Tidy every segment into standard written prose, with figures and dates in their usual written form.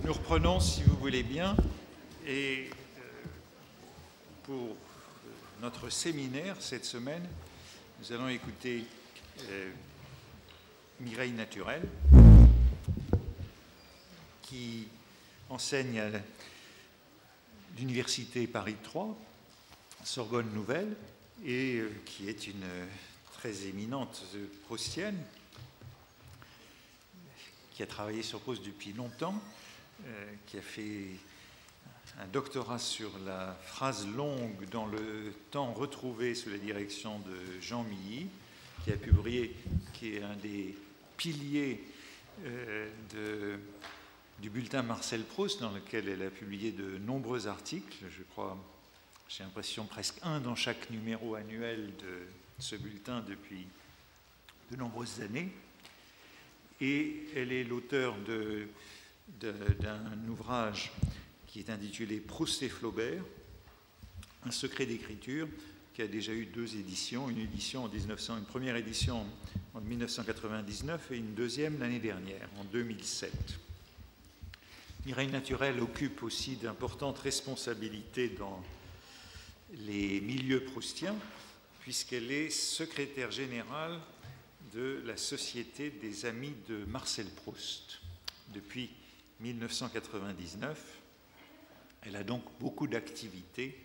Nous reprenons, si vous voulez bien, et pour notre séminaire cette semaine, nous allons écouter Mireille Naturel, qui enseigne à l'Université Paris 3, Sorbonne Nouvelle, et qui est une très éminente proustienne, qui a travaillé sur Proust depuis longtemps, qui a fait un doctorat sur la phrase longue dans le temps retrouvé sous la direction de Jean Milly, qui a publié, qui est un des piliers du bulletin Marcel Proust, dans lequel elle a publié de nombreux articles, je crois, j'ai l'impression presque un dans chaque numéro annuel de ce bulletin depuis de nombreuses années. Et elle est l'auteur d'un ouvrage qui est intitulé Proust et Flaubert, un secret d'écriture, qui a déjà eu deux éditions, une première édition en 1999 et une deuxième l'année dernière, en 2007. Mireille Naturel occupe aussi d'importantes responsabilités dans les milieux proustiens, puisqu'elle est secrétaire générale de la Société des Amis de Marcel Proust depuis 1999. Elle a donc beaucoup d'activités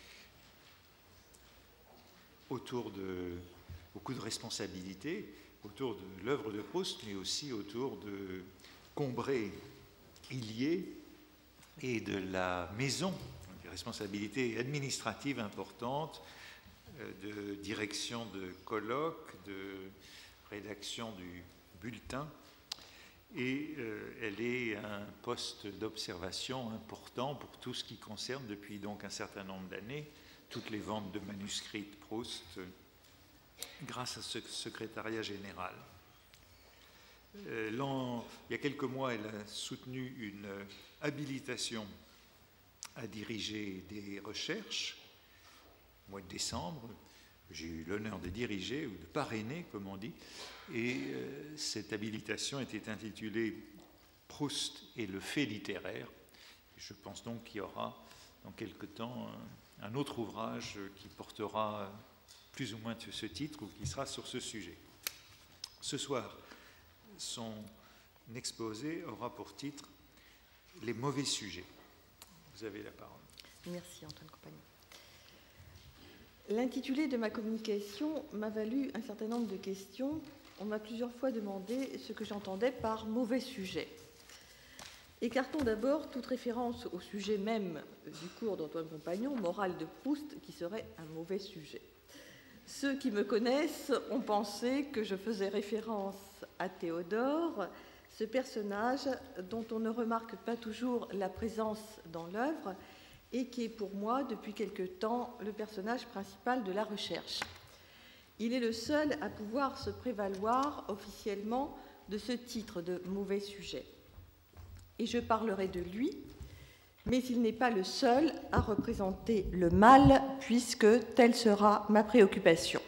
beaucoup de responsabilités autour de l'œuvre de Proust, mais aussi autour de Combray-Hillier et de la maison, des responsabilités administratives importantes, de direction de colloques, de rédaction du bulletin, et elle est un poste d'observation important pour tout ce qui concerne, depuis donc un certain nombre d'années, toutes les ventes de manuscrits de Proust grâce à ce secrétariat général. Il y a quelques mois, elle a soutenu une habilitation à diriger des recherches. Au mois de décembre, j'ai eu l'honneur de diriger, ou de parrainer, comme on dit, et cette habilitation était intitulée « Proust et le fait littéraire ». Je pense donc qu'il y aura, dans quelque temps, un autre ouvrage qui portera plus ou moins ce titre, ou qui sera sur ce sujet. Ce soir, son exposé aura pour titre « Les mauvais sujets ». Vous avez la parole. Merci, Antoine Compagnon. L'intitulé de ma communication m'a valu un certain nombre de questions. On m'a plusieurs fois demandé ce que j'entendais par mauvais sujet. Écartons d'abord toute référence au sujet même du cours d'Antoine Compagnon, Morale de Proust, qui serait un mauvais sujet. Ceux qui me connaissent ont pensé que je faisais référence à Théodore, ce personnage dont on ne remarque pas toujours la présence dans l'œuvre, et qui est pour moi, depuis quelque temps, le personnage principal de la recherche. Il est le seul à pouvoir se prévaloir officiellement de ce titre de mauvais sujet. Et je parlerai de lui, mais il n'est pas le seul à représenter le mal, puisque telle sera ma préoccupation.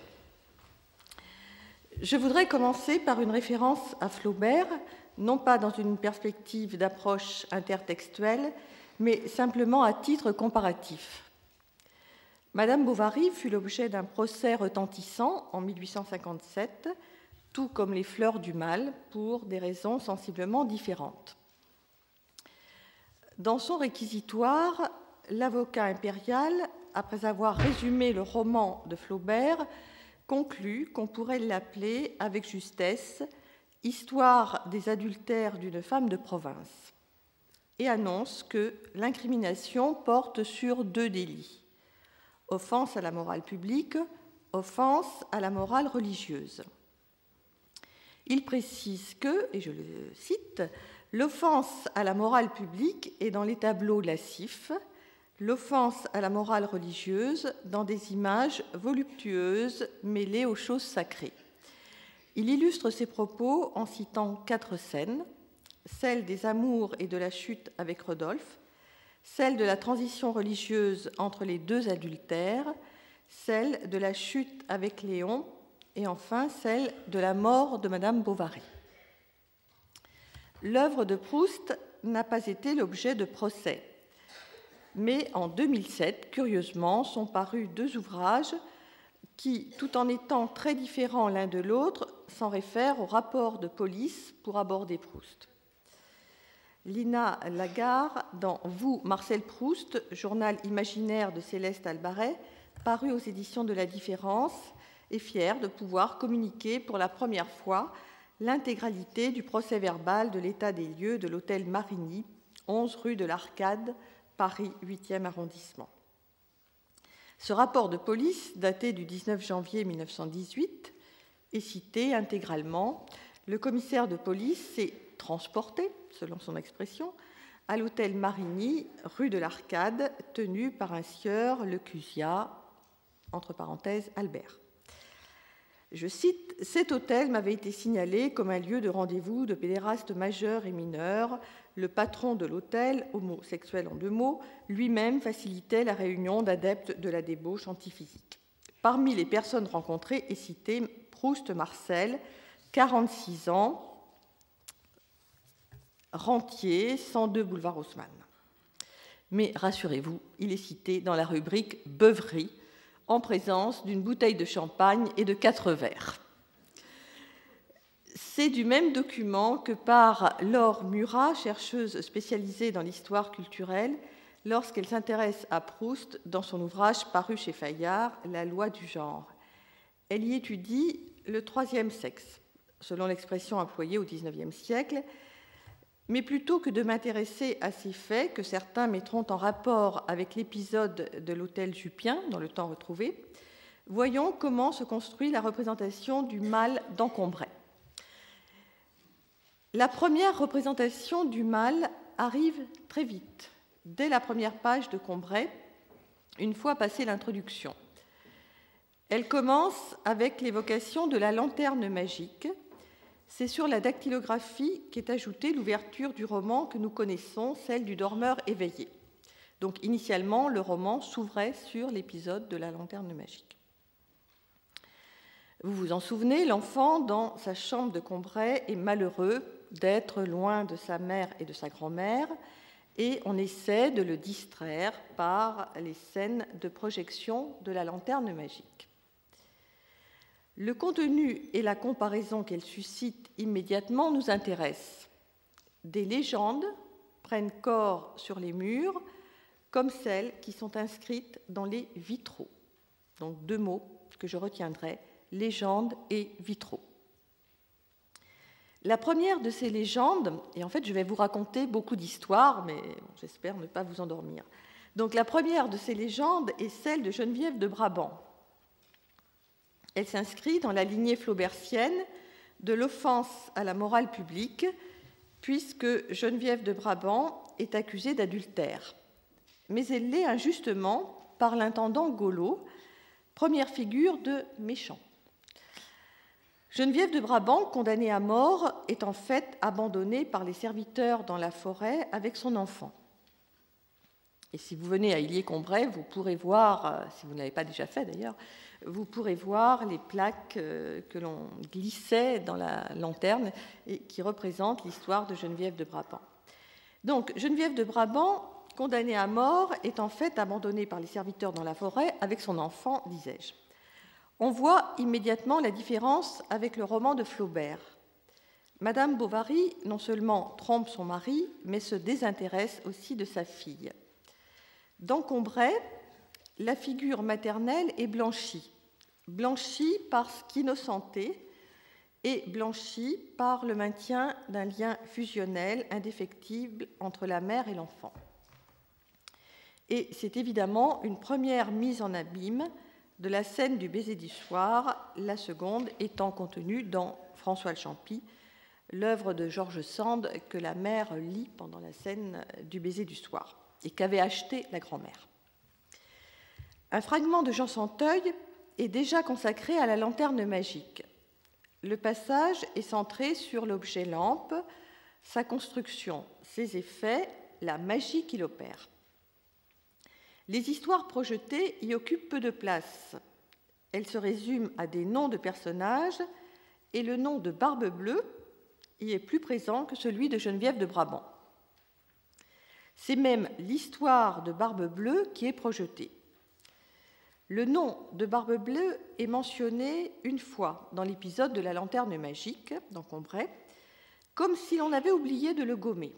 Je voudrais commencer par une référence à Flaubert, non pas dans une perspective d'approche intertextuelle, mais simplement à titre comparatif. Madame Bovary fut l'objet d'un procès retentissant en 1857, tout comme les fleurs du mal, pour des raisons sensiblement différentes. Dans son réquisitoire, l'avocat impérial, après avoir résumé le roman de Flaubert, conclut qu'on pourrait l'appeler avec justesse « Histoire des adultères d'une femme de province » et annonce que l'incrimination porte sur deux délits : offense à la morale publique, offense à la morale religieuse. Il précise que, et je le cite, l'offense à la morale publique est dans les tableaux lascifs, l'offense à la morale religieuse dans des images voluptueuses mêlées aux choses sacrées. Il illustre ses propos en citant 4 scènes, celle des amours et de la chute avec Rodolphe, celle de la transition religieuse entre les deux adultères, celle de la chute avec Léon et enfin celle de la mort de Madame Bovary. L'œuvre de Proust n'a pas été l'objet de procès. Mais en 2007, curieusement, sont parus 2 ouvrages qui, tout en étant très différents l'un de l'autre, s'en réfèrent au rapport de police pour aborder Proust. Lina Lagarde, dans Vous, Marcel Proust, journal imaginaire de Céleste Albaret, paru aux éditions de La Différence, est fière de pouvoir communiquer pour la première fois l'intégralité du procès-verbal de l'état des lieux de l'hôtel Marigny, 11 rue de l'Arcade, Paris 8e arrondissement. Ce rapport de police, daté du 19 janvier 1918, est cité intégralement. Le commissaire de police s'est transporté, selon son expression, à l'hôtel Marigny, rue de l'Arcade, tenu par un sieur Lecusia, entre parenthèses, Albert. Je cite, « Cet hôtel m'avait été signalé comme un lieu de rendez-vous de pédérastes majeurs et mineurs. Le patron de l'hôtel, homosexuel en 2 mots, lui-même facilitait la réunion d'adeptes de la débauche antiphysique. Parmi les personnes rencontrées est cité Proust Marcel, 46 ans, rentier, 102 boulevard Haussmann. Mais rassurez-vous, il est cité dans la rubrique beuverie, en présence d'une bouteille de champagne et de 4 verres. C'est du même document que part Laure Murat, chercheuse spécialisée dans l'histoire culturelle, lorsqu'elle s'intéresse à Proust dans son ouvrage paru chez Fayard, La loi du genre. Elle y étudie le 3e sexe, selon l'expression employée au XIXe siècle, mais plutôt que de m'intéresser à ces faits que certains mettront en rapport avec l'épisode de l'hôtel Jupien, dans Le Temps retrouvé, voyons comment se construit la représentation du mal dans Combray. La première représentation du mal arrive très vite, dès la première page de Combray, une fois passée l'introduction. Elle commence avec l'évocation de la lanterne magique. C'est sur la dactylographie qu'est ajoutée l'ouverture du roman que nous connaissons, celle du dormeur éveillé. Donc initialement, le roman s'ouvrait sur l'épisode de la lanterne magique. Vous vous en souvenez, l'enfant, dans sa chambre de Combray, est malheureux d'être loin de sa mère et de sa grand-mère, et on essaie de le distraire par les scènes de projection de la lanterne magique. Le contenu et la comparaison qu'elle suscite immédiatement nous intéressent. Des légendes prennent corps sur les murs, comme celles qui sont inscrites dans les vitraux. Donc 2 mots que je retiendrai, légende et vitraux. La première de ces légendes, et en fait je vais vous raconter beaucoup d'histoires, mais j'espère ne pas vous endormir. Donc la première de ces légendes est celle de Geneviève de Brabant. Elle s'inscrit dans la lignée flaubertienne de l'offense à la morale publique, puisque Geneviève de Brabant est accusée d'adultère. Mais elle l'est injustement par l'intendant Golo, première figure de méchant. Geneviève de Brabant, condamnée à mort, est en fait abandonnée par les serviteurs dans la forêt avec son enfant. Et si vous venez à Illier-Combray, vous pourrez voir, si vous ne l'avez pas déjà fait d'ailleurs, vous pourrez voir les plaques que l'on glissait dans la lanterne et qui représentent l'histoire de Geneviève de Brabant. Donc, Geneviève de Brabant, condamnée à mort, est en fait abandonnée par les serviteurs dans la forêt avec son enfant, disais-je. On voit immédiatement la différence avec le roman de Flaubert. Madame Bovary non seulement trompe son mari, mais se désintéresse aussi de sa fille. Dans Combray, la figure maternelle est blanchie, blanchie parce qu'innocentée et blanchie par le maintien d'un lien fusionnel indéfectible entre la mère et l'enfant. Et c'est évidemment une première mise en abîme de la scène du baiser du soir, la seconde étant contenue dans François le Champy, l'œuvre de George Sand que la mère lit pendant la scène du baiser du soir et qu'avait acheté la grand-mère. Un fragment de Jean Santeuil est déjà consacré à la lanterne magique. Le passage est centré sur l'objet lampe, sa construction, ses effets, la magie qu'il opère. Les histoires projetées y occupent peu de place. Elles se résument à des noms de personnages et le nom de Barbe Bleue y est plus présent que celui de Geneviève de Brabant. C'est même l'histoire de Barbe-Bleue qui est projetée. Le nom de Barbe-Bleue est mentionné une fois dans l'épisode de la lanterne magique, dans Combray, comme si l'on avait oublié de le gommer.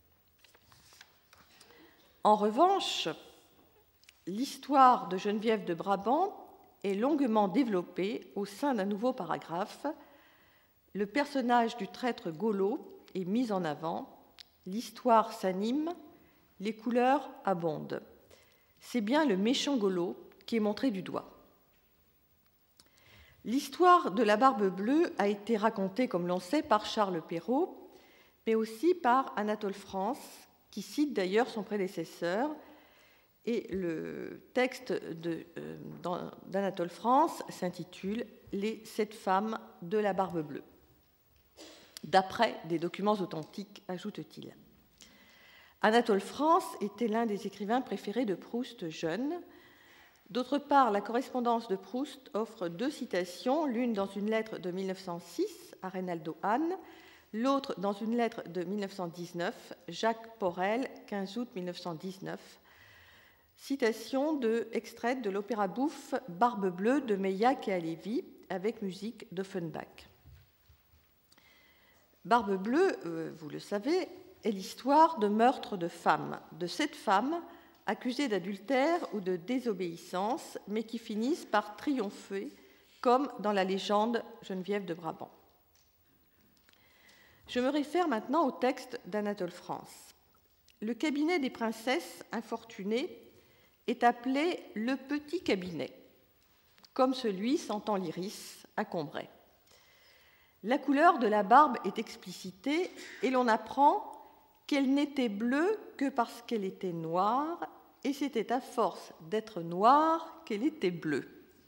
En revanche, l'histoire de Geneviève de Brabant est longuement développée au sein d'un nouveau paragraphe. Le personnage du traître Golo est mis en avant, l'histoire s'anime, les couleurs abondent. C'est bien le méchant Golo qui est montré du doigt. L'histoire de la Barbe-Bleue a été racontée, comme l'on sait, par Charles Perrault, mais aussi par Anatole France, qui cite d'ailleurs son prédécesseur. Et le texte d'Anatole France s'intitule « Les 7 femmes de la Barbe-Bleue », d'après des documents authentiques, ajoute-t-il. Anatole France était l'un des écrivains préférés de Proust jeune. D'autre part, la correspondance de Proust offre 2 citations, l'une dans une lettre de 1906 à Reynaldo Hahn, l'autre dans une lettre de 1919, Jacques Porel, 15 août 1919, citation extraite de l'opéra bouffe Barbe-Bleue de Meilhac et Halévy, avec musique d'Offenbach. Barbe-Bleue, vous le savez, est l'histoire de meurtres de femmes, de 7 femmes accusées d'adultère ou de désobéissance, mais qui finissent par triompher, comme dans la légende Geneviève de Brabant. Je me réfère maintenant au texte d'Anatole France. Le cabinet des princesses infortunées est appelé le petit cabinet, comme celui sentant l'iris à Combray. La couleur de la barbe est explicitée et l'on apprend qu'elle n'était bleue que parce qu'elle était noire, et c'était à force d'être noire qu'elle était bleue.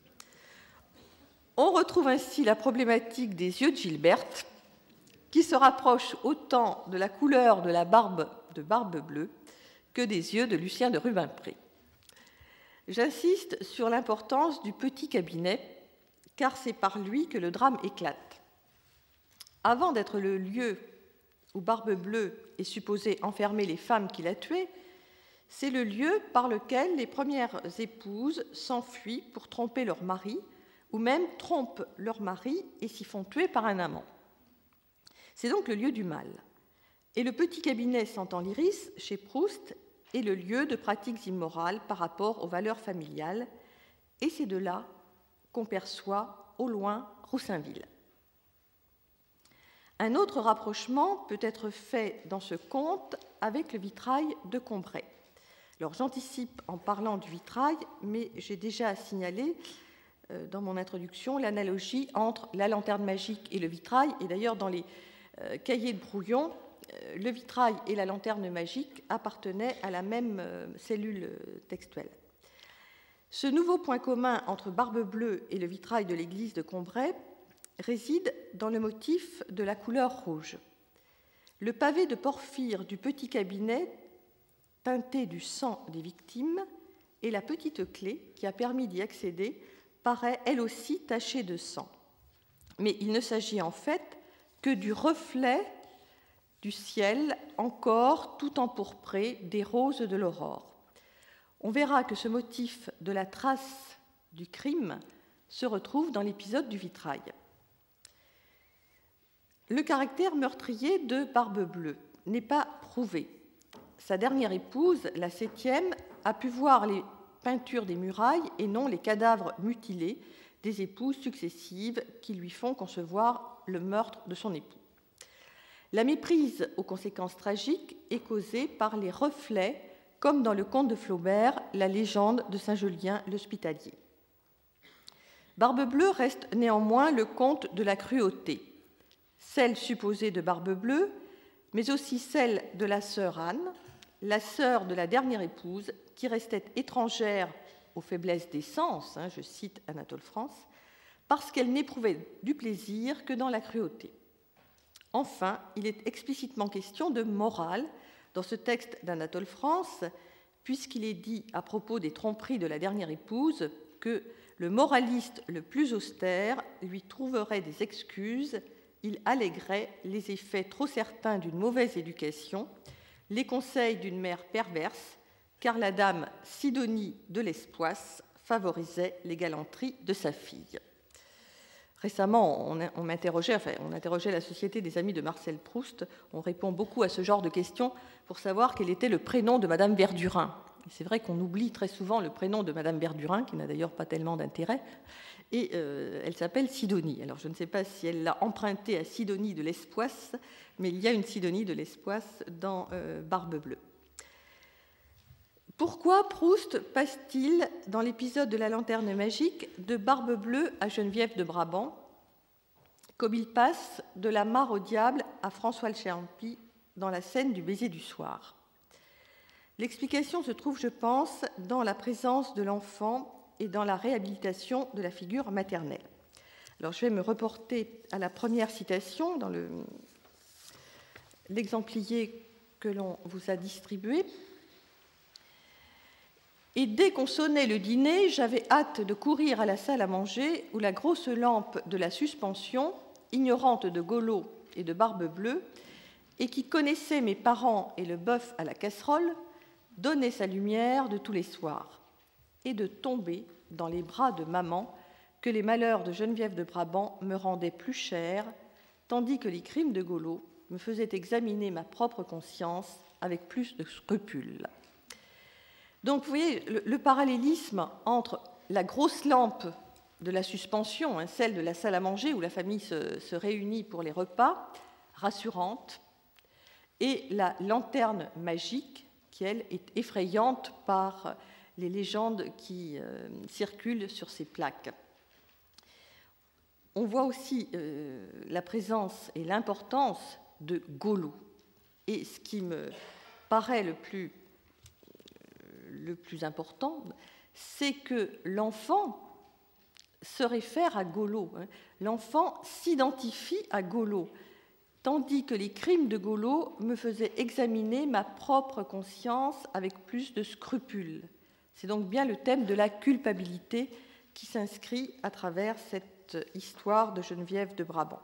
On retrouve ainsi la problématique des yeux de Gilberte, qui se rapproche autant de la couleur de la barbe de Barbe-Bleue que des yeux de Lucien de Rubempré. J'insiste sur l'importance du petit cabinet, car c'est par lui que le drame éclate. Avant d'être le lieu où Barbe-Bleue est supposée enfermer les femmes qu'il a tuées, c'est le lieu par lequel les premières épouses s'enfuient pour tromper leur mari, ou même trompent leur mari et s'y font tuer par un amant. C'est donc le lieu du mal. Et le petit cabinet sentant l'iris, chez Proust, est le lieu de pratiques immorales par rapport aux valeurs familiales, et c'est de là qu'on perçoit au loin Roussainville. Un autre rapprochement peut être fait dans ce conte avec le vitrail de Combray. Alors j'anticipe en parlant du vitrail, mais j'ai déjà signalé dans mon introduction l'analogie entre la lanterne magique et le vitrail, et d'ailleurs dans les cahiers de Brouillon, le vitrail et la lanterne magique appartenaient à la même cellule textuelle. Ce nouveau point commun entre Barbe-Bleue et le vitrail de l'église de Combray réside dans le motif de la couleur rouge. Le pavé de porphyre du petit cabinet, teinté du sang des victimes, et la petite clé qui a permis d'y accéder paraît elle aussi tachée de sang. Mais il ne s'agit en fait que du reflet du ciel encore tout empourpré des roses de l'aurore. On verra que ce motif de la trace du crime se retrouve dans l'épisode du vitrail. Le caractère meurtrier de Barbe-Bleue n'est pas prouvé. Sa dernière épouse, la 7e, a pu voir les peintures des murailles et non les cadavres mutilés des épouses successives qui lui font concevoir le meurtre de son époux. La méprise aux conséquences tragiques est causée par les reflets, comme dans le conte de Flaubert, la légende de Saint-Julien l'Hospitalier. Barbe-Bleue reste néanmoins le conte de la cruauté, celle supposée de Barbe-Bleue, mais aussi celle de la sœur Anne, la sœur de la dernière épouse, qui restait étrangère aux faiblesses des sens, je cite Anatole France, parce qu'elle n'éprouvait du plaisir que dans la cruauté. Enfin, il est explicitement question de morale dans ce texte d'Anatole France, puisqu'il est dit à propos des tromperies de la dernière épouse que le moraliste le plus austère lui trouverait des excuses, il allégerait les effets trop certains d'une mauvaise éducation, les conseils d'une mère perverse, car la dame Sidonie de Lespoisse favorisait les galanteries de sa fille. Récemment, on interrogeait la Société des Amis de Marcel Proust. On répond beaucoup à ce genre de questions pour savoir quel était le prénom de Madame Verdurin. C'est vrai qu'on oublie très souvent le prénom de Madame Verdurin, qui n'a d'ailleurs pas tellement d'intérêt, et elle s'appelle Sidonie. Alors je ne sais pas si elle l'a emprunté à Sidonie de Lespoisse, mais il y a une Sidonie de Lespoisse dans Barbe Bleue. Pourquoi Proust passe-t-il, dans l'épisode de la lanterne magique, de Barbe Bleue à Geneviève de Brabant, comme il passe de la mare au diable à François le Champy dans la scène du baiser du soir? L'explication se trouve, je pense, dans la présence de l'enfant et dans la réhabilitation de la figure maternelle. Alors, je vais me reporter à la première citation dans l'exemplier que l'on vous a distribué. Et dès qu'on sonnait le dîner, j'avais hâte de courir à la salle à manger où la grosse lampe de la suspension, ignorante de Golo et de Barbe Bleue, et qui connaissait mes parents et le bœuf à la casserole, donnait sa lumière de tous les soirs, et de tomber dans les bras de maman que les malheurs de Geneviève de Brabant me rendaient plus chers, tandis que les crimes de Golo me faisaient examiner ma propre conscience avec plus de scrupules. Donc, vous voyez, le parallélisme entre la grosse lampe de la suspension, celle de la salle à manger où la famille se réunit pour les repas, rassurante, et la lanterne magique, qui, elle, est effrayante par les légendes qui circulent sur ces plaques. On voit aussi la présence et l'importance de Golo. Et ce qui me paraît le plus important, c'est que l'enfant se réfère à Golo. L'enfant s'identifie à Golo, tandis que les crimes de Golo me faisaient examiner ma propre conscience avec plus de scrupules. C'est donc bien le thème de la culpabilité qui s'inscrit à travers cette histoire de Geneviève de Brabant.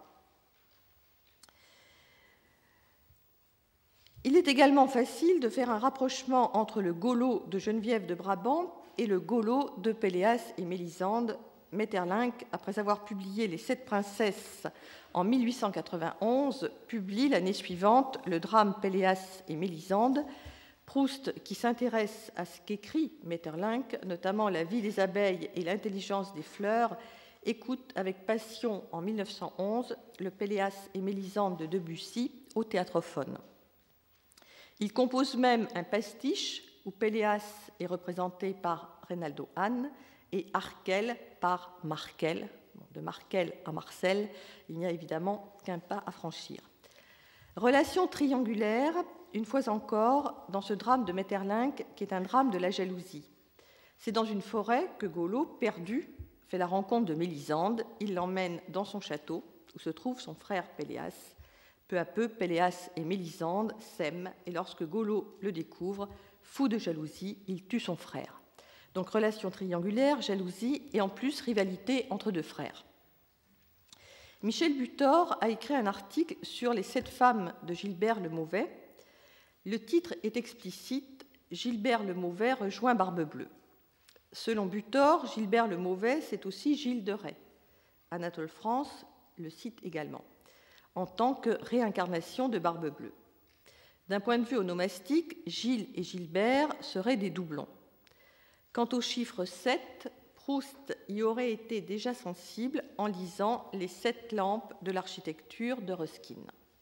Il est également facile de faire un rapprochement entre le Golo de Geneviève de Brabant et le Golo de Péléas et Mélisande. Maeterlinck, après avoir publié Les 7 princesses en 1891, publie l'année suivante le drame Péléas et Mélisande. Proust, qui s'intéresse à ce qu'écrit Maeterlinck, notamment la vie des abeilles et l'intelligence des fleurs, écoute avec passion en 1911 le Péléas et Mélisande de Debussy au théâtrophone. Il compose même un pastiche où Péléas est représenté par Reynaldo Hahn et Arkel par Markel. De Markel à Marcel, il n'y a évidemment qu'un pas à franchir. Relation triangulaire, une fois encore, dans ce drame de Maeterlinck, qui est un drame de la jalousie. C'est dans une forêt que Golo, perdu, fait la rencontre de Mélisande. Il l'emmène dans son château, où se trouve son frère Péléas. Peu à peu, Péléas et Mélisande s'aiment, et lorsque Golo le découvre, fou de jalousie, il tue son frère. Donc relation triangulaire, jalousie et en plus rivalité entre deux frères. Michel Butor a écrit un article sur les 7 femmes de Gilbert le Mauvais. Le titre est explicite, Gilbert le Mauvais rejoint Barbe Bleue. Selon Butor, Gilbert le Mauvais, c'est aussi Gilles de Rais. Anatole France le cite également, en tant que réincarnation de Barbe Bleue. D'un point de vue onomastique, Gilles et Gilbert seraient des doublons. Quant au chiffre 7, Proust y aurait été déjà sensible en lisant Les 7 lampes de l'architecture de Ruskin.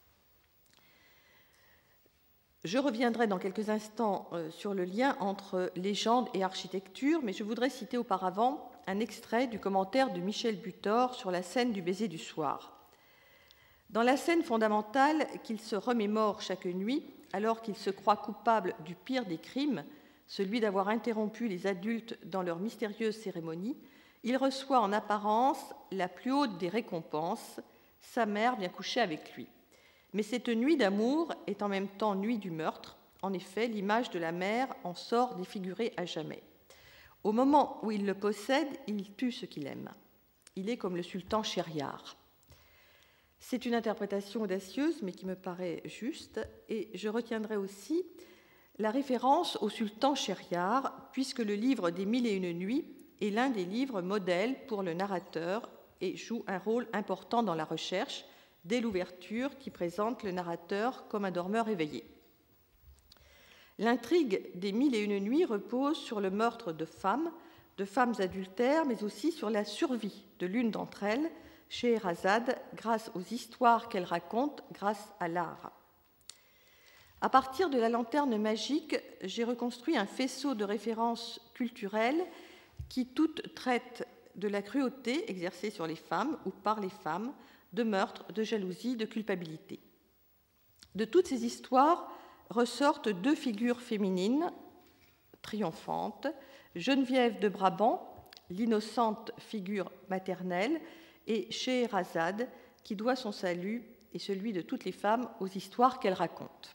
Je reviendrai dans quelques instants sur le lien entre légende et architecture, mais je voudrais citer auparavant un extrait du commentaire de Michel Butor sur la scène du baiser du soir. Dans la scène fondamentale qu'il se remémore chaque nuit, alors qu'il se croit coupable du pire des crimes, celui d'avoir interrompu les adultes dans leur mystérieuse cérémonie, il reçoit en apparence la plus haute des récompenses, sa mère vient coucher avec lui. Mais cette nuit d'amour est en même temps nuit du meurtre. En effet, l'image de la mère en sort défigurée à jamais. Au moment où il le possède, il tue ce qu'il aime. Il est comme le sultan Shériar. C'est une interprétation audacieuse, mais qui me paraît juste, et je retiendrai aussi la référence au sultan Shériar, puisque le livre des Mille et une nuits est l'un des livres modèles pour le narrateur et joue un rôle important dans la recherche, dès l'ouverture qui présente le narrateur comme un dormeur éveillé. L'intrigue des Mille et une nuits repose sur le meurtre de femmes adultères, mais aussi sur la survie de l'une d'entre elles, Scheherazade, grâce aux histoires qu'elle raconte, grâce à l'art. À partir de la lanterne magique, j'ai reconstruit un faisceau de références culturelles qui toutes traitent de la cruauté exercée sur les femmes ou par les femmes, de meurtre, de jalousie, de culpabilité. De toutes ces histoires ressortent deux figures féminines triomphantes, Geneviève de Brabant, l'innocente figure maternelle, et Scheherazade, qui doit son salut et celui de toutes les femmes aux histoires qu'elle raconte.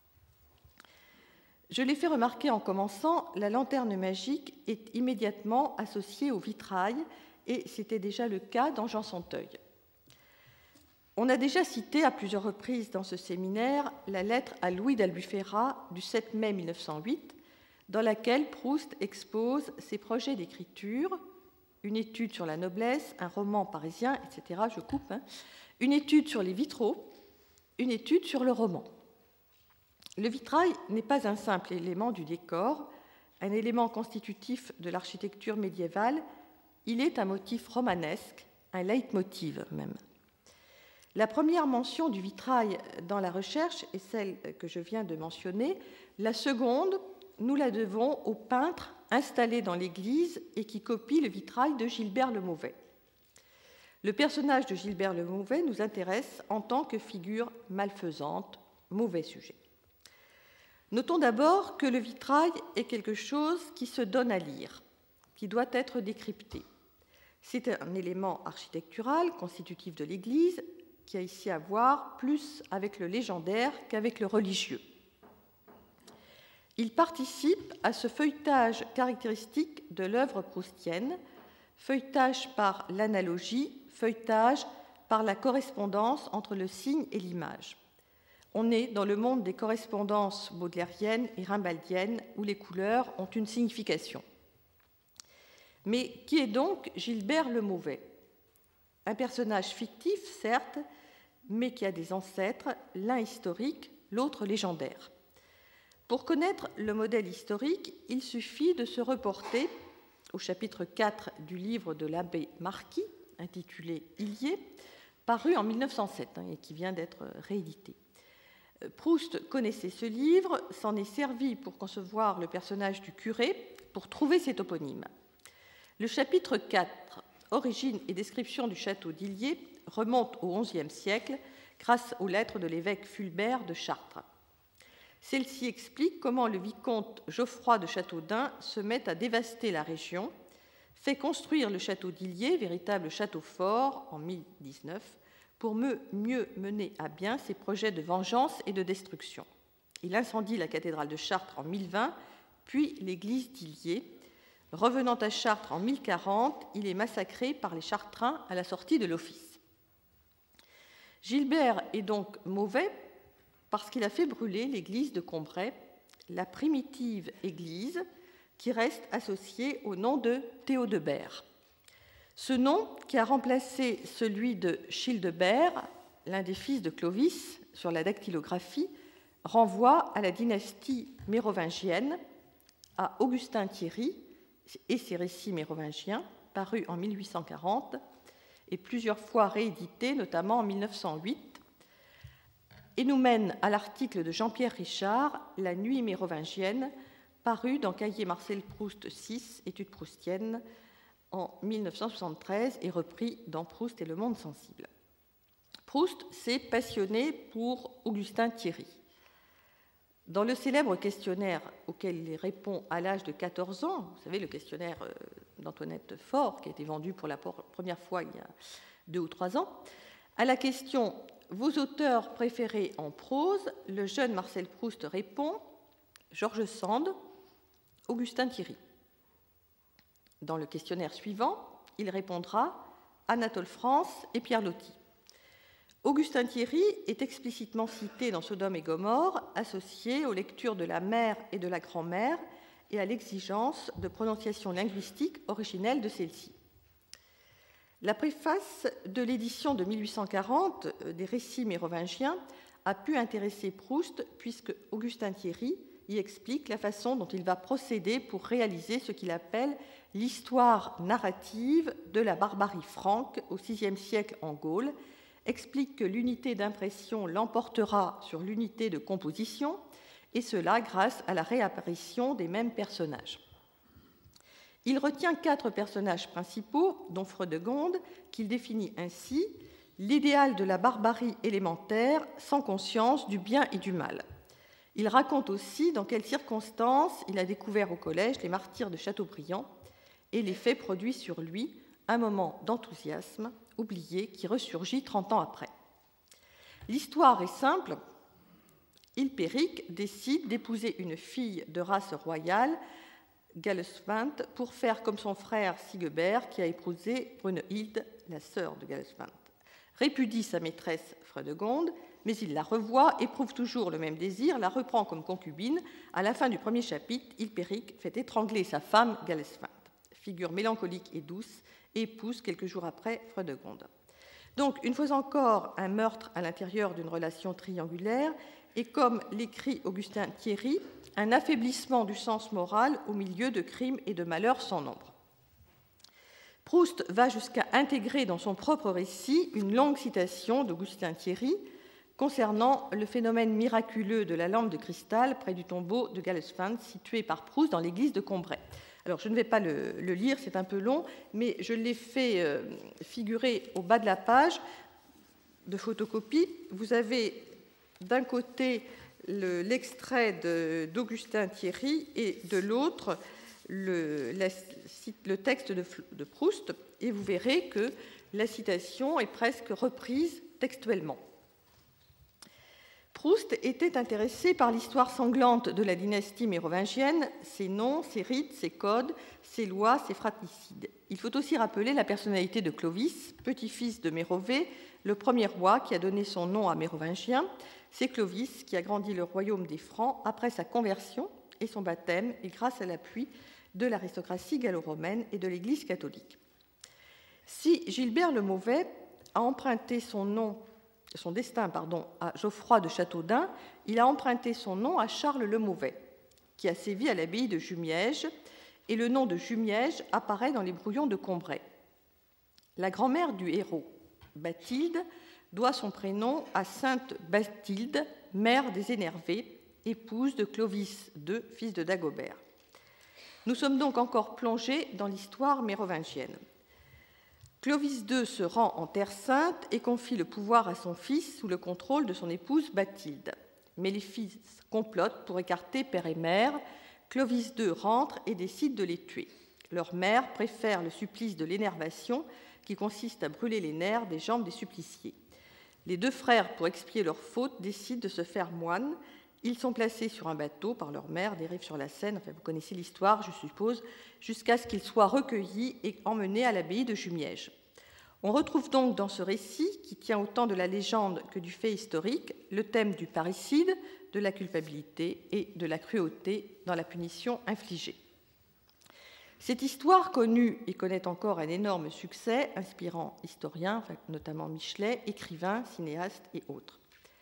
Je l'ai fait remarquer en commençant, la lanterne magique est immédiatement associée au vitrail, et c'était déjà le cas dans Jean Santeuil. On a déjà cité à plusieurs reprises dans ce séminaire la lettre à Louis d'Albufera du 7 mai 1908, dans laquelle Proust expose ses projets d'écriture, une étude sur la noblesse, un roman parisien, etc. Je coupe, une étude sur les vitraux, une étude sur le roman. Le vitrail n'est pas un simple élément du décor, un élément constitutif de l'architecture médiévale, il est un motif romanesque, un leitmotiv même. La première mention du vitrail dans la recherche est celle que je viens de mentionner. La seconde, nous la devons au peintre installé dans l'église et qui copie le vitrail de Gilbert le Mauvais. Le personnage de Gilbert le Mauvais nous intéresse en tant que figure malfaisante, mauvais sujet. Notons d'abord que le vitrail est quelque chose qui se donne à lire, qui doit être décrypté. C'est un élément architectural constitutif de l'Église qui a ici à voir plus avec le légendaire qu'avec le religieux. Il participe à ce feuilletage caractéristique de l'œuvre proustienne, feuilletage par l'analogie, feuilletage par la correspondance entre le signe et l'image. On est dans le monde des correspondances baudelairiennes et rimbaldiennes où les couleurs ont une signification. Mais qui est donc Gilbert le Mauvais? Un personnage fictif, certes, mais qui a des ancêtres, l'un historique, l'autre légendaire. Pour connaître le modèle historique, il suffit de se reporter au chapitre 4 du livre de l'abbé Marquis, intitulé « Illier », paru en 1907 et qui vient d'être réédité. Proust connaissait ce livre, s'en est servi pour concevoir le personnage du curé, pour trouver ses toponymes. Le chapitre 4, Origine et description du château d'Illier, remonte au XIe siècle grâce aux lettres de l'évêque Fulbert de Chartres. Celle-ci explique comment le vicomte Geoffroy de Châteaudun se met à dévaster la région, fait construire le château d'Illier, véritable château fort, en 1019, pour mieux mener à bien ses projets de vengeance et de destruction. Il incendie la cathédrale de Chartres en 1020, puis l'église d'Illier. Revenant à Chartres en 1040, il est massacré par les Chartrains à la sortie de l'office. Gilbert est donc mauvais parce qu'il a fait brûler l'église de Combray, la primitive église qui reste associée au nom de Théodebert. Ce nom, qui a remplacé celui de Childebert, l'un des fils de Clovis, sur la dactylographie, renvoie à la dynastie mérovingienne, à Augustin Thierry et ses récits mérovingiens, parus en 1840 et plusieurs fois réédités, notamment en 1908, et nous mène à l'article de Jean-Pierre Richard, La nuit mérovingienne, paru dans Cahiers Marcel Proust 6, études proustiennes, en 1973 et repris dans Proust et le monde sensible. Proust s'est passionné pour Augustin Thierry. Dans le célèbre questionnaire auquel il répond à l'âge de 14 ans, vous savez, le questionnaire d'Antoinette Faure, qui a été vendu pour la première fois il y a 2 ou 3 ans, à la question « Vos auteurs préférés en prose », le jeune Marcel Proust répond « George Sand, Augustin Thierry ». Dans le questionnaire suivant, il répondra Anatole France et Pierre Loti. Augustin Thierry est explicitement cité dans Sodome et Gomorrhe, associé aux lectures de la mère et de la grand-mère et à l'exigence de prononciation linguistique originelle de celle-ci. La préface de l'édition de 1840 des Récits mérovingiens a pu intéresser Proust puisque Augustin Thierry y explique la façon dont il va procéder pour réaliser ce qu'il appelle l'histoire narrative de la barbarie franque au VIe siècle en Gaule, explique que l'unité d'impression l'emportera sur l'unité de composition, et cela grâce à la réapparition des mêmes personnages. Il retient 4 personnages principaux, dont Fredegonde, qu'il définit ainsi: l'idéal de la barbarie élémentaire, sans conscience du bien et du mal. Il raconte aussi dans quelles circonstances il a découvert au collège les martyrs de Chateaubriand et l'effet produit sur lui, un moment d'enthousiasme oublié qui ressurgit 30 ans après. L'histoire est simple. Hilpéric décide d'épouser une fille de race royale, Galsvanthe, pour faire comme son frère Sigebert qui a épousé Brunehilde, la sœur de Galsvanthe. Répudie sa maîtresse Fredegonde, mais il la revoit, éprouve toujours le même désir, la reprend comme concubine. À la fin du premier chapitre, Hilpéric fait étrangler sa femme Galsvanthe, figure mélancolique et douce, et épouse quelques jours après Fredegonde. Donc, une fois encore, un meurtre à l'intérieur d'une relation triangulaire, et comme l'écrit Augustin Thierry, un affaiblissement du sens moral au milieu de crimes et de malheurs sans nombre. Proust va jusqu'à intégrer dans son propre récit une longue citation d'Augustin Thierry concernant le phénomène miraculeux de la lampe de cristal près du tombeau de Galsvanthe, situé par Proust dans l'église de Combray. Alors, je ne vais pas le lire, c'est un peu long, mais je l'ai fait figurer au bas de la page de photocopie. Vous avez d'un côté l'extrait d'Augustin Thierry et de l'autre le texte de Proust, et vous verrez que la citation est presque reprise textuellement. Proust était intéressé par l'histoire sanglante de la dynastie mérovingienne, ses noms, ses rites, ses codes, ses lois, ses fratricides. Il faut aussi rappeler la personnalité de Clovis, petit-fils de Mérové, le premier roi qui a donné son nom à Mérovingien. C'est Clovis qui a grandi le royaume des Francs après sa conversion et son baptême, et grâce à l'appui de l'aristocratie gallo-romaine et de l'Église catholique. Si Gilbert le Mauvais a emprunté son destin à Geoffroy de Châteaudun, il a emprunté son nom à Charles le Mauvais, qui a sévi à l'abbaye de Jumièges, et le nom de Jumièges apparaît dans les brouillons de Combray. La grand-mère du héros, Bathilde, doit son prénom à sainte Bathilde, mère des Énervés, épouse de Clovis II, fils de Dagobert. Nous sommes donc encore plongés dans l'histoire mérovingienne. Clovis II se rend en Terre Sainte et confie le pouvoir à son fils sous le contrôle de son épouse Bathilde. Mais les fils complotent pour écarter père et mère. Clovis II rentre et décide de les tuer. Leur mère préfère le supplice de l'énervation qui consiste à brûler les nerfs des jambes des suppliciés. Les 2 frères, pour expier leur faute, décident de se faire moines. Ils sont placés sur un bateau par leur mère, dérivent sur la Seine, enfin vous connaissez l'histoire, je suppose, jusqu'à ce qu'ils soient recueillis et emmenés à l'abbaye de Jumièges. On retrouve donc dans ce récit, qui tient autant de la légende que du fait historique, le thème du parricide, de la culpabilité et de la cruauté dans la punition infligée. Cette histoire connue et connaît encore un énorme succès, inspirant historiens, notamment Michelet, écrivains, cinéastes et autres.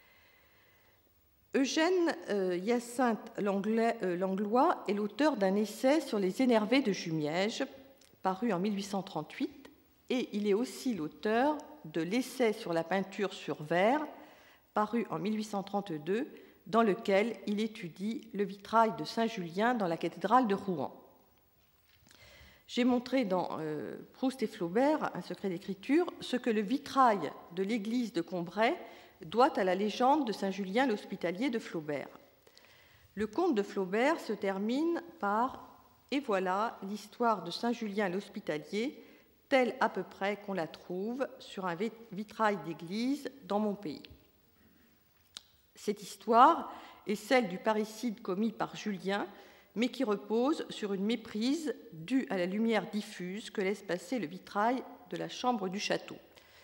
Eugène Hyacinthe Langlois est l'auteur d'un essai sur les Énervés de Jumièges, paru en 1838, et il est aussi l'auteur de l'essai sur la peinture sur verre, paru en 1832, dans lequel il étudie le vitrail de Saint-Julien dans la cathédrale de Rouen. J'ai montré dans Proust et Flaubert, un secret d'écriture, ce que le vitrail de l'église de Combray doit à la légende de Saint-Julien l'Hospitalier de Flaubert. Le conte de Flaubert se termine par « Et voilà l'histoire de Saint-Julien l'Hospitalier, telle à peu près qu'on la trouve sur un vitrail d'église dans mon pays. » Cette histoire est celle du parricide commis par Julien, mais qui repose sur une méprise due à la lumière diffuse que laisse passer le vitrail de la chambre du château.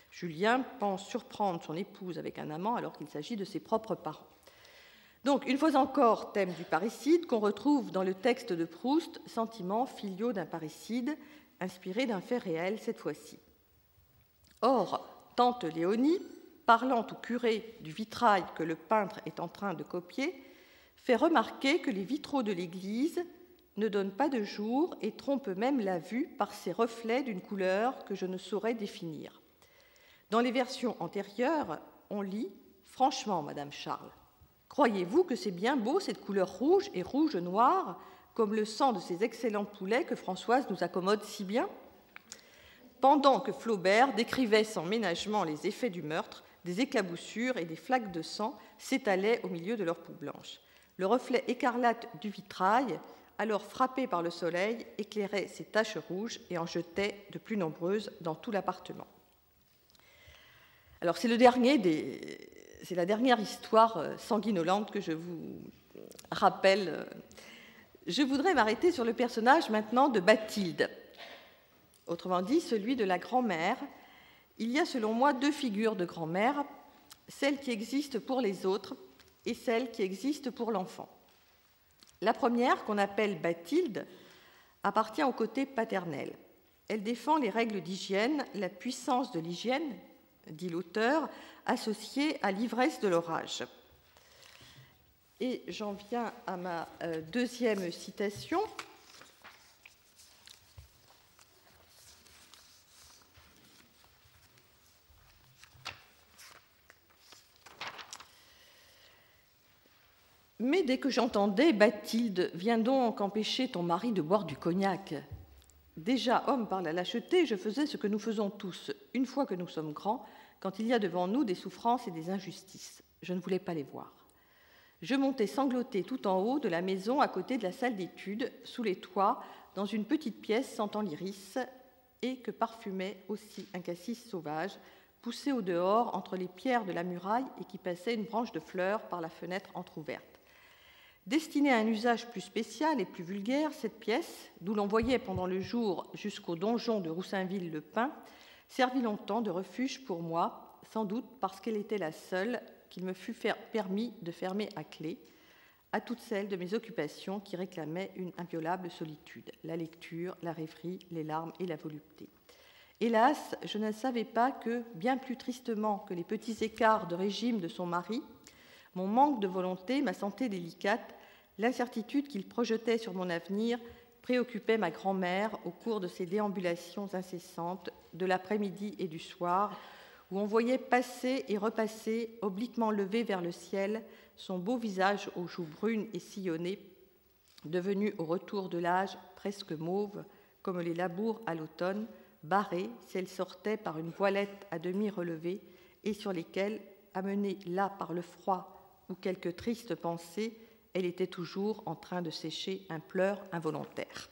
Julien pense surprendre son épouse avec un amant alors qu'il s'agit de ses propres parents. Donc, une fois encore, thème du parricide qu'on retrouve dans le texte de Proust, sentiments filiaux d'un parricide, inspiré d'un fait réel cette fois-ci. Or, tante Léonie, parlant au curé du vitrail que le peintre est en train de copier, fait remarquer que les vitraux de l'église ne donnent pas de jour et trompent même la vue par ces reflets d'une couleur que je ne saurais définir. Dans les versions antérieures, on lit « Franchement, Madame Charles, croyez-vous que c'est bien beau cette couleur rouge et rouge-noir, comme le sang de ces excellents poulets que Françoise nous accommode si bien ?» Pendant que Flaubert décrivait sans ménagement les effets du meurtre, des éclaboussures et des flaques de sang s'étalaient au milieu de leur peau blanche. Le reflet écarlate du vitrail, alors frappé par le soleil, éclairait ces taches rouges et en jetait de plus nombreuses dans tout l'appartement. Alors c'est la dernière histoire sanguinolente que je vous rappelle. Je voudrais m'arrêter sur le personnage maintenant de Bathilde, autrement dit celui de la grand-mère. Il y a selon moi deux figures de grand-mère, celle qui existe pour les autres et celle qui existe pour l'enfant. La première, qu'on appelle Bathilde, appartient au côté paternel. Elle défend les règles d'hygiène, la puissance de l'hygiène, dit l'auteur, associée à l'ivresse de l'orage. Et j'en viens à ma deuxième citation. Mais dès que j'entendais « Bathilde, viens donc empêcher ton mari de boire du cognac », déjà homme par la lâcheté, je faisais ce que nous faisons tous, une fois que nous sommes grands, quand il y a devant nous des souffrances et des injustices. Je ne voulais pas les voir. Je montais sangloter tout en haut de la maison à côté de la salle d'études, sous les toits, dans une petite pièce sentant l'iris, et que parfumait aussi un cassis sauvage, poussé au dehors entre les pierres de la muraille et qui passait une branche de fleurs par la fenêtre entr'ouverte. Destinée à un usage plus spécial et plus vulgaire, cette pièce, d'où l'on voyait pendant le jour jusqu'au donjon de Roussainville-le-Pin, servit longtemps de refuge pour moi, sans doute parce qu'elle était la seule qu'il me fut permis de fermer à clé, à toutes celles de mes occupations qui réclamaient une inviolable solitude, la lecture, la rêverie, les larmes et la volupté. Hélas, je ne savais pas que, bien plus tristement que les petits écarts de régime de son mari, mon manque de volonté, ma santé délicate, l'incertitude qu'il projetait sur mon avenir préoccupait ma grand-mère au cours de ses déambulations incessantes de l'après-midi et du soir, où on voyait passer et repasser, obliquement levé vers le ciel, son beau visage aux joues brunes et sillonnées, devenu au retour de l'âge presque mauve, comme les labours à l'automne, barré si elle sortait par une voilette à demi relevée et sur lesquelles, amenée là par le froid ou quelque triste pensée, elle était toujours en train de sécher un pleur involontaire.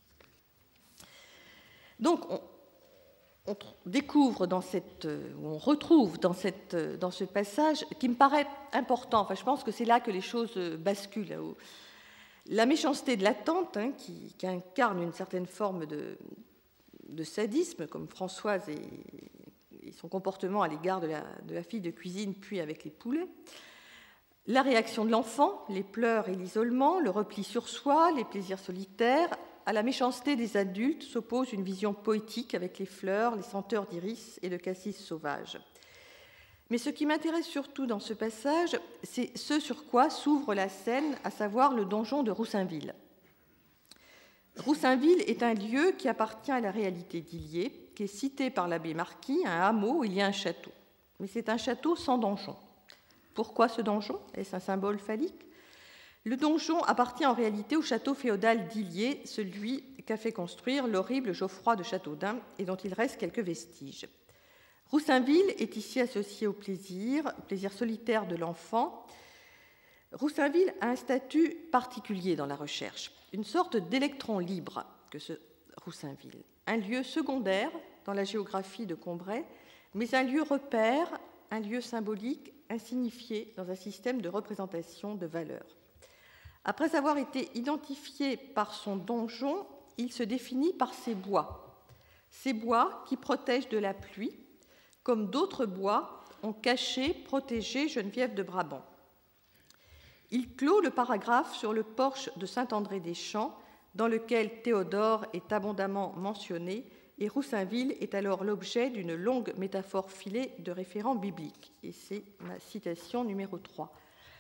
Donc, on découvre on retrouve dans ce passage qui me paraît important. Enfin, je pense que c'est là que les choses basculent. La méchanceté de la tante, qui incarne une certaine forme de sadisme, comme Françoise et son comportement à l'égard de la fille de cuisine, puis avec les poulets. La réaction de l'enfant, les pleurs et l'isolement, le repli sur soi, les plaisirs solitaires. À la méchanceté des adultes s'oppose une vision poétique avec les fleurs, les senteurs d'iris et de cassis sauvage. Mais ce qui m'intéresse surtout dans ce passage, c'est ce sur quoi s'ouvre la scène, à savoir le donjon de Roussainville. Roussainville est un lieu qui appartient à la réalité d'Illiers, qui est cité par l'abbé Marquis, un hameau où il y a un château. Mais c'est un château sans donjon. Pourquoi ce donjon? Est-ce un symbole phallique? Le donjon appartient en réalité au château féodal d'Illiers, celui qu'a fait construire l'horrible Geoffroy de Châteaudun et dont il reste quelques vestiges. Roussainville est ici associé au plaisir solitaire de l'enfant. Roussainville a un statut particulier dans la recherche, une sorte d'électron libre que ce Roussainville, un lieu secondaire dans la géographie de Combray, mais un lieu repère, un lieu symbolique insignifié dans un système de représentation de valeurs. Après avoir été identifié par son donjon, il se définit par ses bois qui protègent de la pluie, comme d'autres bois ont caché, protégé Geneviève de Brabant. Il clôt le paragraphe sur le porche de Saint-André-des-Champs, dans lequel Théodore est abondamment mentionné, et Roussainville est alors l'objet d'une longue métaphore filée de référents bibliques. Et c'est ma citation numéro 3.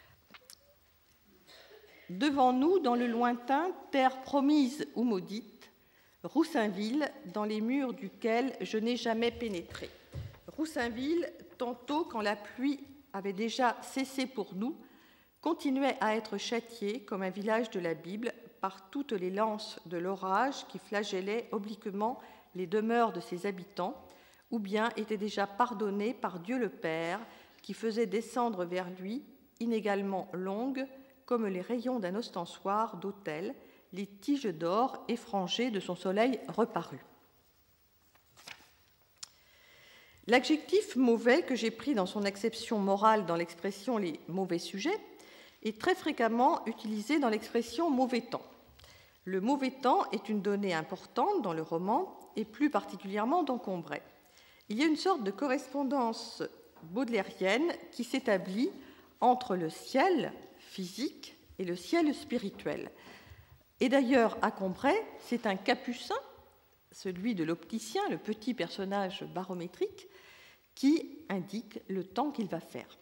Devant nous, dans le lointain, terre promise ou maudite, Roussainville, dans les murs duquel je n'ai jamais pénétré. Roussainville, tantôt quand la pluie avait déjà cessé pour nous, continuait à être châtié comme un village de la Bible par toutes les lances de l'orage qui flagellaient obliquement les demeures de ses habitants, ou bien était déjà pardonné par Dieu le Père, qui faisait descendre vers lui, inégalement longues, comme les rayons d'un ostensoir d'autel, les tiges d'or effrangées de son soleil reparu. L'adjectif mauvais que j'ai pris dans son acception morale dans l'expression « les mauvais sujets » est très fréquemment utilisé dans l'expression « mauvais temps ». Le mauvais temps est une donnée importante dans le roman, et plus particulièrement dans Combray. Il y a une sorte de correspondance baudelairienne qui s'établit entre le ciel physique et le ciel spirituel. Et d'ailleurs, à Combray, c'est un capucin, celui de l'opticien, le petit personnage barométrique, qui indique le temps qu'il va faire.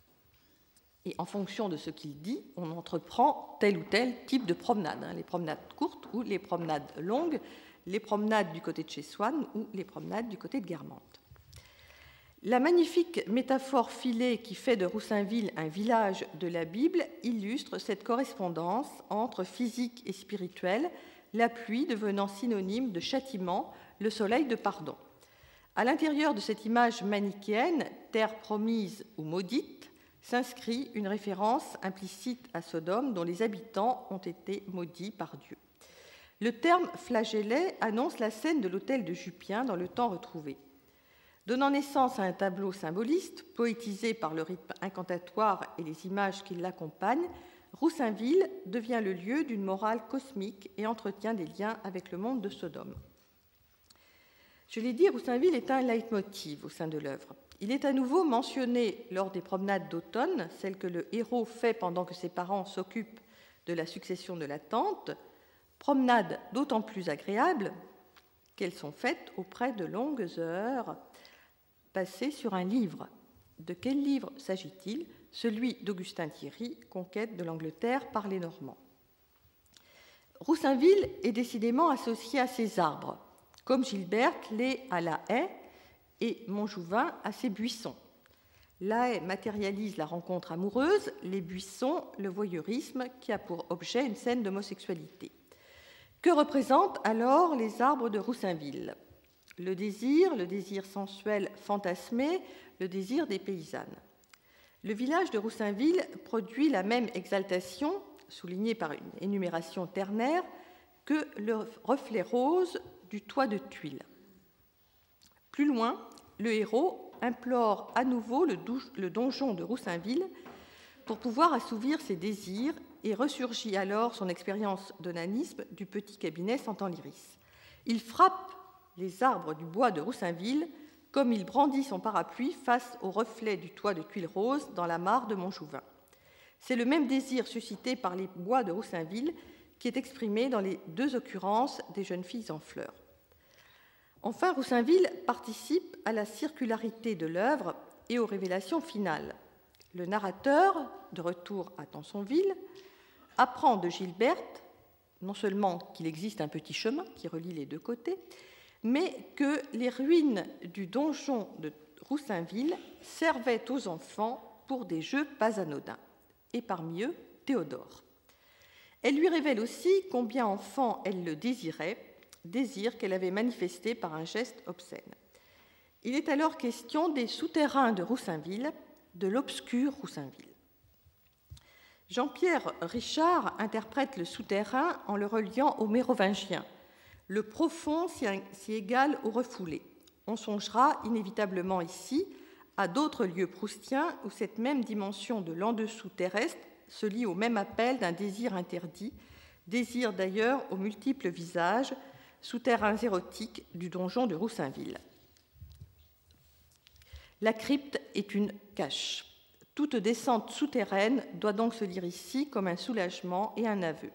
Et en fonction de ce qu'il dit, on entreprend tel ou tel type de promenade, les promenades courtes ou les promenades longues, les promenades du côté de chez Swann ou les promenades du côté de Guermantes. La magnifique métaphore filée qui fait de Roussainville un village de la Bible illustre cette correspondance entre physique et spirituel, la pluie devenant synonyme de châtiment, le soleil de pardon. À l'intérieur de cette image manichéenne, terre promise ou maudite, s'inscrit une référence implicite à Sodome dont les habitants ont été maudits par Dieu. Le terme flagellet annonce la scène de l'hôtel de Jupien dans le temps retrouvé. Donnant naissance à un tableau symboliste, poétisé par le rythme incantatoire et les images qui l'accompagnent, Roussainville devient le lieu d'une morale cosmique et entretient des liens avec le monde de Sodome. Je l'ai dit, Roussainville est un leitmotiv au sein de l'œuvre. Il est à nouveau mentionné lors des promenades d'automne, celles que le héros fait pendant que ses parents s'occupent de la succession de la tante, promenades d'autant plus agréables qu'elles sont faites auprès de longues heures passées sur un livre. De quel livre s'agit-il? Celui d'Augustin Thierry, Conquête de l'Angleterre par les Normands. Roussainville est décidément associé à ses arbres, comme Gilberte l'est à la haie et Montjouvin à ses buissons. La haie matérialise la rencontre amoureuse, les buissons, le voyeurisme qui a pour objet une scène d'homosexualité. Que représentent alors les arbres de Roussainville? Le désir sensuel fantasmé, le désir des paysannes. Le village de Roussainville produit la même exaltation, soulignée par une énumération ternaire, que le reflet rose du toit de tuiles. Plus loin, le héros implore à nouveau le donjon de Roussainville pour pouvoir assouvir ses désirs et ressurgit alors son expérience d'onanisme du petit cabinet sentant l'iris. Il frappe les arbres du bois de Roussainville comme il brandit son parapluie face au reflet du toit de tuiles roses dans la mare de Montjouvin. C'est le même désir suscité par les bois de Roussainville qui est exprimé dans les deux occurrences des jeunes filles en fleurs. Enfin, Roussainville participe à la circularité de l'œuvre et aux révélations finales. Le narrateur, de retour à Tansonville, apprend de Gilberte non seulement qu'il existe un petit chemin qui relie les deux côtés, mais que les ruines du donjon de Roussainville servaient aux enfants pour des jeux pas anodins, et parmi eux Théodore. Elle lui révèle aussi combien enfant elle le désirait, désir qu'elle avait manifesté par un geste obscène. Il est alors question des souterrains de Roussainville, de l'obscur Roussainville. Jean-Pierre Richard interprète le souterrain en le reliant au mérovingien. Le profond s'y égale au refoulé. On songera inévitablement ici à d'autres lieux proustiens où cette même dimension de l'en-dessous terrestre se lie au même appel d'un désir interdit, désir d'ailleurs aux multiples visages, souterrains érotiques du donjon de Roussainville. La crypte est une cache. Toute descente souterraine doit donc se lire ici comme un soulagement et un aveu.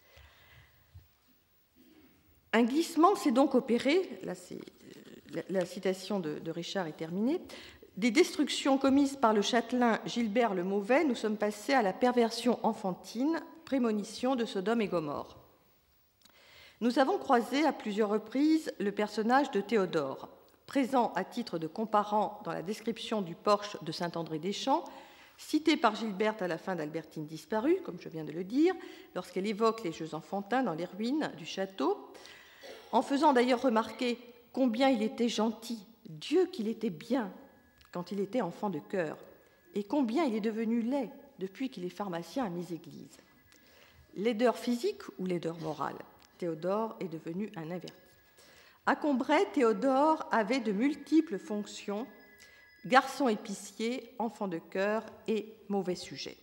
Un glissement s'est donc opéré, là la citation de Richard est terminée, des destructions commises par le châtelain Gilbert le Mauvais, nous sommes passés à la perversion enfantine, prémonition de Sodome et Gomorrhe. Nous avons croisé à plusieurs reprises le personnage de Théodore, présent à titre de comparant dans la description du porche de Saint-André-des-Champs, cité par Gilberte à la fin d'Albertine disparue, comme je viens de le dire, lorsqu'elle évoque les jeux enfantins dans les ruines du château, en faisant d'ailleurs remarquer combien il était gentil, Dieu qu'il était bien, quand il était enfant de chœur, et combien il est devenu laid depuis qu'il est pharmacien à Méséglise. Laideur physique ou laideur morale, Théodore est devenu un averti. À Combray, Théodore avait de multiples fonctions, garçon épicier, enfant de chœur et mauvais sujet.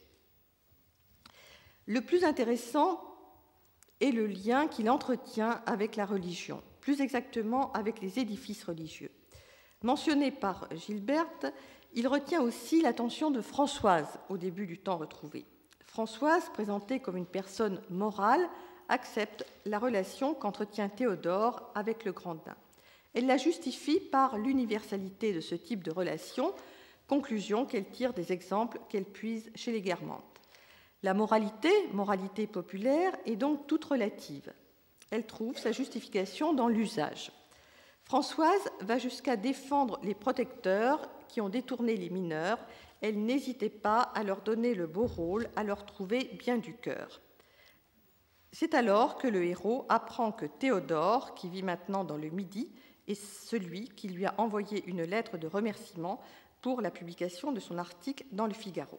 Le plus intéressant est le lien qu'il entretient avec la religion, plus exactement avec les édifices religieux. Mentionné par Gilberte, il retient aussi l'attention de Françoise au début du Temps retrouvé. Françoise, présentée comme une personne morale, accepte la relation qu'entretient Théodore avec le grand nain. Elle la justifie par l'universalité de ce type de relation, conclusion qu'elle tire des exemples qu'elle puise chez les Guermantes. La moralité populaire, est donc toute relative. Elle trouve sa justification dans l'usage. Françoise va jusqu'à défendre les protecteurs qui ont détourné les mineurs. Elle n'hésitait pas à leur donner le beau rôle, à leur trouver bien du cœur. C'est alors que le héros apprend que Théodore, qui vit maintenant dans le Midi, est celui qui lui a envoyé une lettre de remerciement pour la publication de son article dans le Figaro.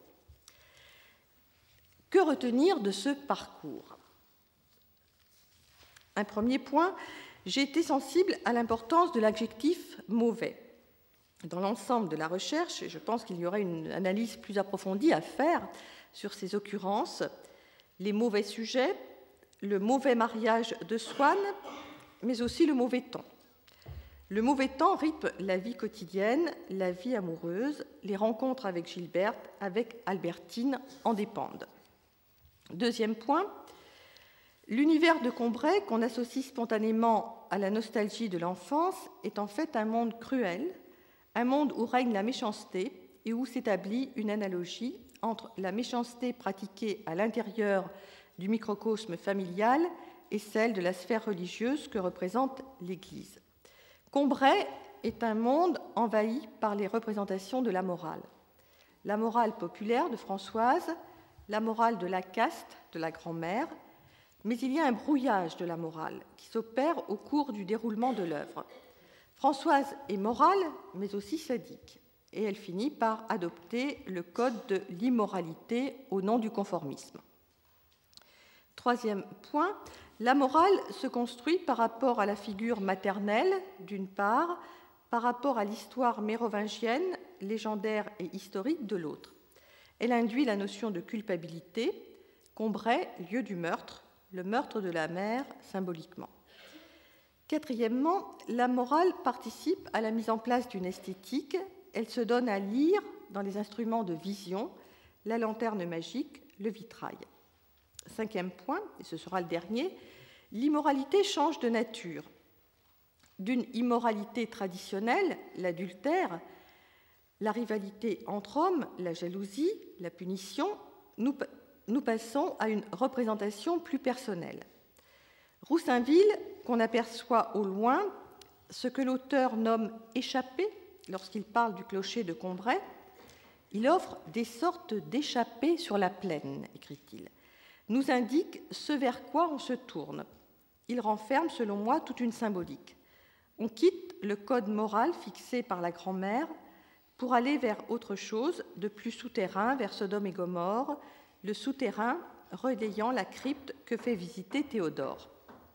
Que retenir de ce parcours ? Un premier point, j'ai été sensible à l'importance de l'adjectif « mauvais ». Dans l'ensemble de la recherche, je pense qu'il y aurait une analyse plus approfondie à faire sur ces occurrences, les mauvais sujets, le mauvais mariage de Swann, mais aussi le mauvais temps. Le mauvais temps rythme la vie quotidienne, la vie amoureuse, les rencontres avec Gilberte, avec Albertine en dépendent. Deuxième point, l'univers de Combray, qu'on associe spontanément à la nostalgie de l'enfance, est en fait un monde cruel, un monde où règne la méchanceté et où s'établit une analogie entre la méchanceté pratiquée à l'intérieur du microcosme familial et celle de la sphère religieuse que représente l'Église. Combray est un monde envahi par les représentations de la morale populaire de Françoise, la morale de la caste de la grand-mère, mais il y a un brouillage de la morale qui s'opère au cours du déroulement de l'œuvre. Françoise est morale, mais aussi sadique, et elle finit par adopter le code de l'immoralité au nom du conformisme. Troisième point, la morale se construit par rapport à la figure maternelle, d'une part, par rapport à l'histoire mérovingienne, légendaire et historique, de l'autre. Elle induit la notion de culpabilité, Combray, lieu du meurtre, le meurtre de la mère symboliquement. Quatrièmement, la morale participe à la mise en place d'une esthétique. Elle se donne à lire dans les instruments de vision, la lanterne magique, le vitrail. Cinquième point, et ce sera le dernier, l'immoralité change de nature. D'une immoralité traditionnelle, l'adultère, la rivalité entre hommes, la jalousie, la punition, nous passons à une représentation plus personnelle. Roussainville, qu'on aperçoit au loin, ce que l'auteur nomme « échappée » lorsqu'il parle du clocher de Combray, il offre des sortes d'échappées sur la plaine, écrit-il, nous indique ce vers quoi on se tourne. Il renferme, selon moi, toute une symbolique. On quitte le code moral fixé par la grand-mère pour aller vers autre chose, de plus souterrain, vers Sodome et Gomorrhe, le souterrain relayant la crypte que fait visiter Théodore.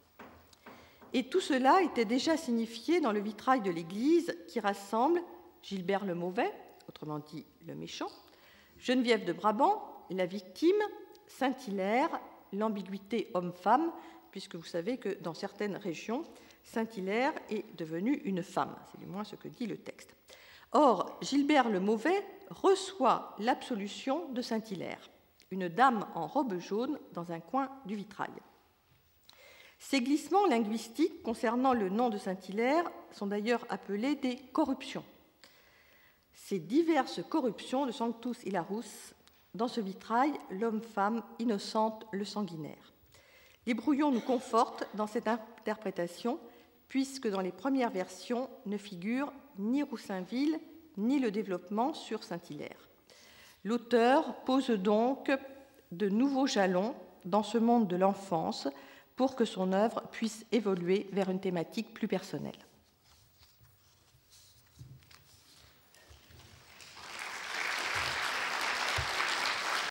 Et tout cela était déjà signifié dans le vitrail de l'église qui rassemble Gilbert le Mauvais, autrement dit le méchant, Geneviève de Brabant, la victime, Saint-Hilaire, l'ambiguïté homme-femme, puisque vous savez que dans certaines régions, Saint-Hilaire est devenu une femme, c'est du moins ce que dit le texte. Or, Gilbert le Mauvais reçoit l'absolution de Saint-Hilaire, une dame en robe jaune dans un coin du vitrail. Ces glissements linguistiques concernant le nom de Saint-Hilaire sont d'ailleurs appelés des corruptions. Ces diverses corruptions de Sanctus Hilarus, dans ce vitrail, l'homme-femme innocente le sanguinaire. Les brouillons nous confortent dans cette interprétation, puisque dans les premières versions ne figure ni Roussainville, ni le développement sur Saint-Hilaire. L'auteur pose donc de nouveaux jalons dans ce monde de l'enfance pour que son œuvre puisse évoluer vers une thématique plus personnelle.